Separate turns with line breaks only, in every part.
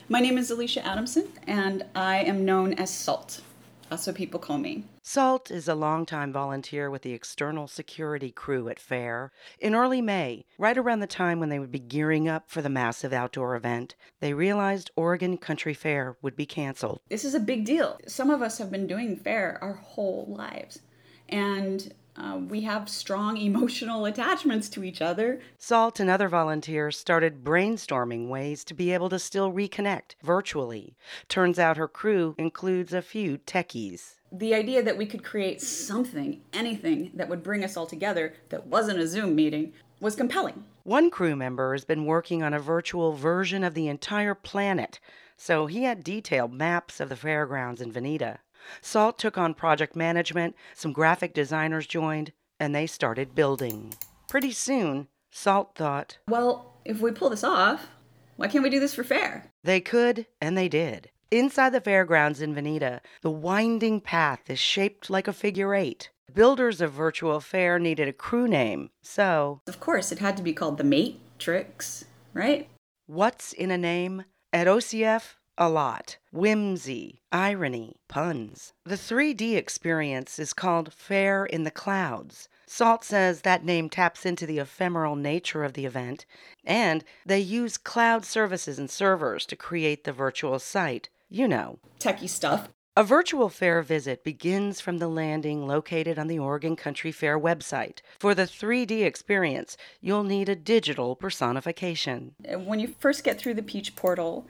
My name is Alicia Adamson, and I am known as SALT. That's what people call me.
SALT is a longtime volunteer with the external security crew at FAIR. In early May, right around the time when they would be gearing up for the massive outdoor event, they realized Oregon Country Fair would be canceled.
This is a big deal. Some of us have been doing fair our whole lives, and we have strong emotional attachments to each other.
SALT and other volunteers started brainstorming ways to be able to still reconnect virtually. Turns out her crew includes a few techies.
The idea that we could create something, anything, that would bring us all together that wasn't a Zoom meeting was compelling.
One crew member has been working on a virtual version of the entire planet, so he had detailed maps of the fairgrounds in Veneta. SALT took on project management, some graphic designers joined, and they started building. Pretty soon, SALT thought,
well, if we pull this off, why can't we do this for fair?
They could, and they did. Inside the fairgrounds in Veneta, the winding path is shaped like a figure 8. Builders of Virtual Fair needed a crew name, so...
Of course, it had to be called the Matrix, right?
What's in a name? At OCF, a lot. Whimsy, irony, puns. The 3D experience is called Fair in the Clouds. SALT says that name taps into the ephemeral nature of the event, and they use cloud services and servers to create the virtual site. You know.
Techie stuff.
A virtual fair visit begins from the landing located on the Oregon Country Fair website. For the 3D experience, you'll need a digital personification.
When you first get through the Peach portal,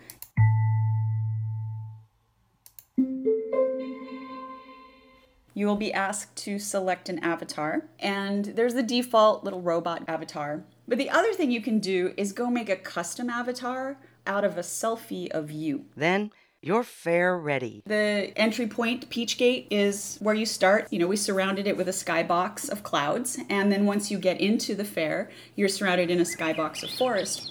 you will be asked to select an avatar, and there's the default little robot avatar. But the other thing you can do is go make a custom avatar out of a selfie of you.
Then you're fair ready.
The entry point, Peach Gate, is where you start. We surrounded it with a skybox of clouds, and then once you get into the fair, you're surrounded in a skybox of forest.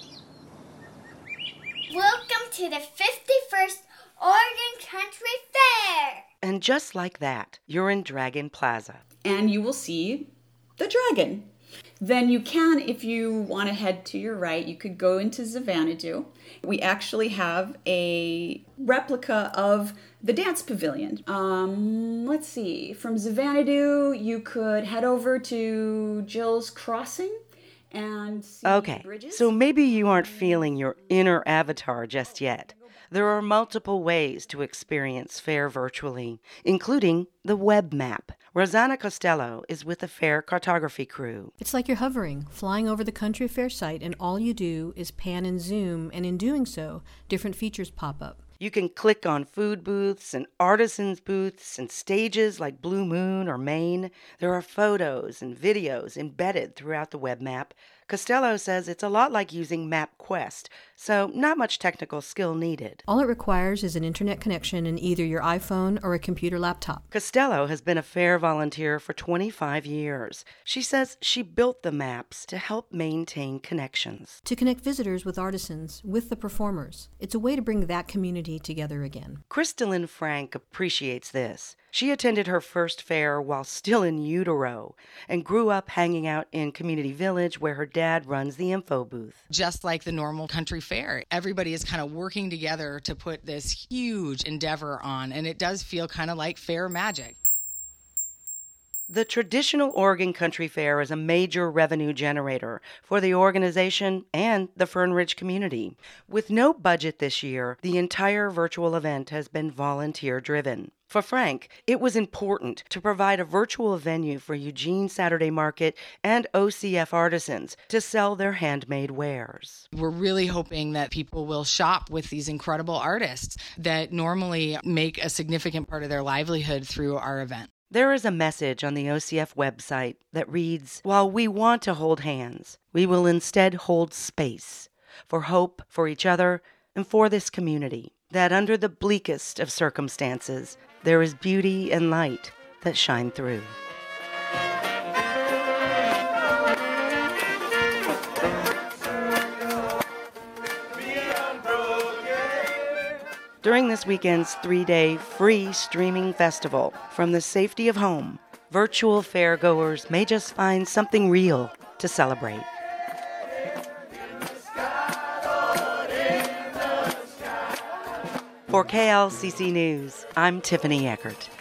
Welcome to the 51st Oregon Country Fair!
And just like that, you're in Dragon Plaza.
And you will see the dragon. Then you can, if you want to head to your right, you could go into Xanadu. We actually have a replica of the dance pavilion. Let's see, from Xanadu, you could head over to Jill's Crossing and see
Okay,
bridges.
so maybe you aren't feeling your inner avatar just yet. There are multiple ways to experience fair virtually, including the web map. Rosanna Costello is with the Fair Cartography crew.
It's like you're hovering, flying over the country fair site, and all you do is pan and zoom, and in doing so, different features pop up.
You can click on food booths and artisans booths and stages like Blue Moon or Maine. There are photos and videos embedded throughout the web map. Costello says it's a lot like using MapQuest, so not much technical skill needed.
All it requires is an internet connection in either your iPhone or a computer laptop.
Costello has been a fair volunteer for 25 years. She says she built the maps to help maintain connections.
To connect visitors with artisans, with the performers. It's a way to bring that community together again.
Crystalline Frank appreciates this. She attended her first fair while still in utero and grew up hanging out in Community Village where her dad runs the info booth.
Just like the normal country fair, everybody is kind of working together to put this huge endeavor on, and it does feel kind of like fair magic.
The traditional Oregon Country Fair is a major revenue generator for the organization and the Fern Ridge community. With no budget this year, the entire virtual event has been volunteer-driven. For Frank, it was important to provide a virtual venue for Eugene Saturday Market and OCF artisans to sell their handmade wares.
We're really hoping that people will shop with these incredible artists that normally make a significant part of their livelihood through our event.
There is a message on the OCF website that reads, "While we want to hold hands, we will instead hold space for hope for each other and for this community, that under the bleakest of circumstances, there is beauty and light that shine through." During this weekend's 3-day free streaming festival, from the safety of home, virtual fairgoers may just find something real to celebrate. For KLCC News, I'm Tiffany Eckert.